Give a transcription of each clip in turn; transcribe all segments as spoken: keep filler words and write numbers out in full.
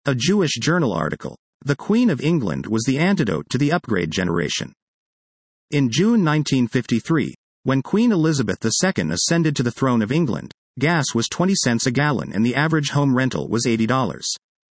A Jewish Journal article. The Queen of England was the antidote to the upgrade generation. In June nineteen fifty-three, when Queen Elizabeth the Second ascended to the throne of England, gas was twenty cents a gallon and the average home rental was eighty dollars.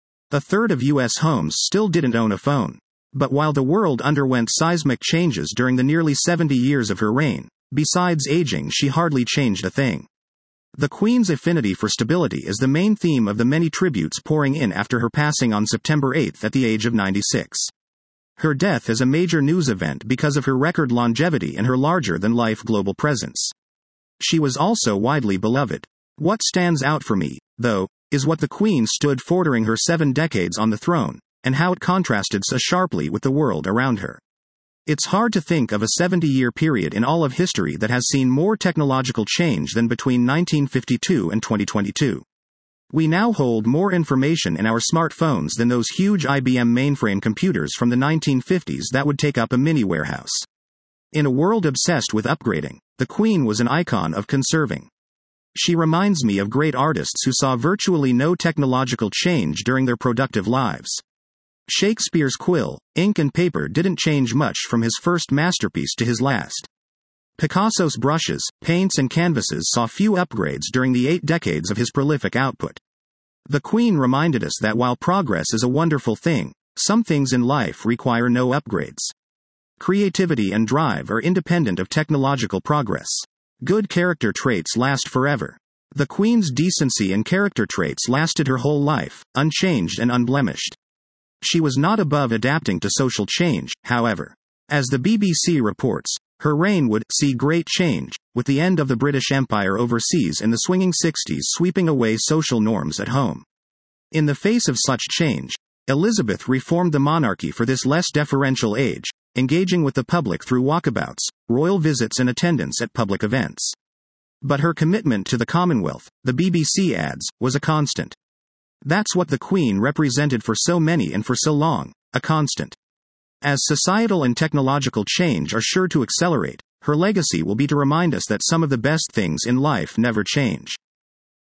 A third of U S homes still didn't own a phone. But while the world underwent seismic changes during the nearly seventy years of her reign, besides aging, she hardly changed a thing. The Queen's affinity for stability is the main theme of the many tributes pouring in after her passing on September eighth at the age of ninety-six. Her death is a major news event because of her record longevity and her larger-than-life global presence. She was also widely beloved. What stands out for me, though, is what the Queen stood for during her seven decades on the throne, and how it contrasted so sharply with the world around her. It's hard to think of a seventy-year period in all of history that has seen more technological change than between nineteen fifty-two and twenty twenty-two. We now hold more information in our smartphones than those huge I B M mainframe computers from the nineteen fifties that would take up a mini warehouse. In a world obsessed with upgrading, the Queen was an icon of conserving. She reminds me of great artists who saw virtually no technological change during their productive lives. Shakespeare's quill, ink and paper didn't change much from his first masterpiece to his last. Picasso's brushes, paints and canvases saw few upgrades during the eight decades of his prolific output. The Queen reminded us that while progress is a wonderful thing, some things in life require no upgrades. Creativity and drive are independent of technological progress. Good character traits last forever. The Queen's decency and character traits lasted her whole life, unchanged and unblemished. She was not above adapting to social change, however. As the B B C reports, her reign would see great change, with the end of the British Empire overseas in the swinging sixties sweeping away social norms at home. In the face of such change, Elizabeth reformed the monarchy for this less deferential age, engaging with the public through walkabouts, royal visits and attendance at public events. But her commitment to the Commonwealth, the B B C adds, was a constant. That's what the Queen represented for so many and for so long, a constant. As societal and technological change are sure to accelerate, her legacy will be to remind us that some of the best things in life never change.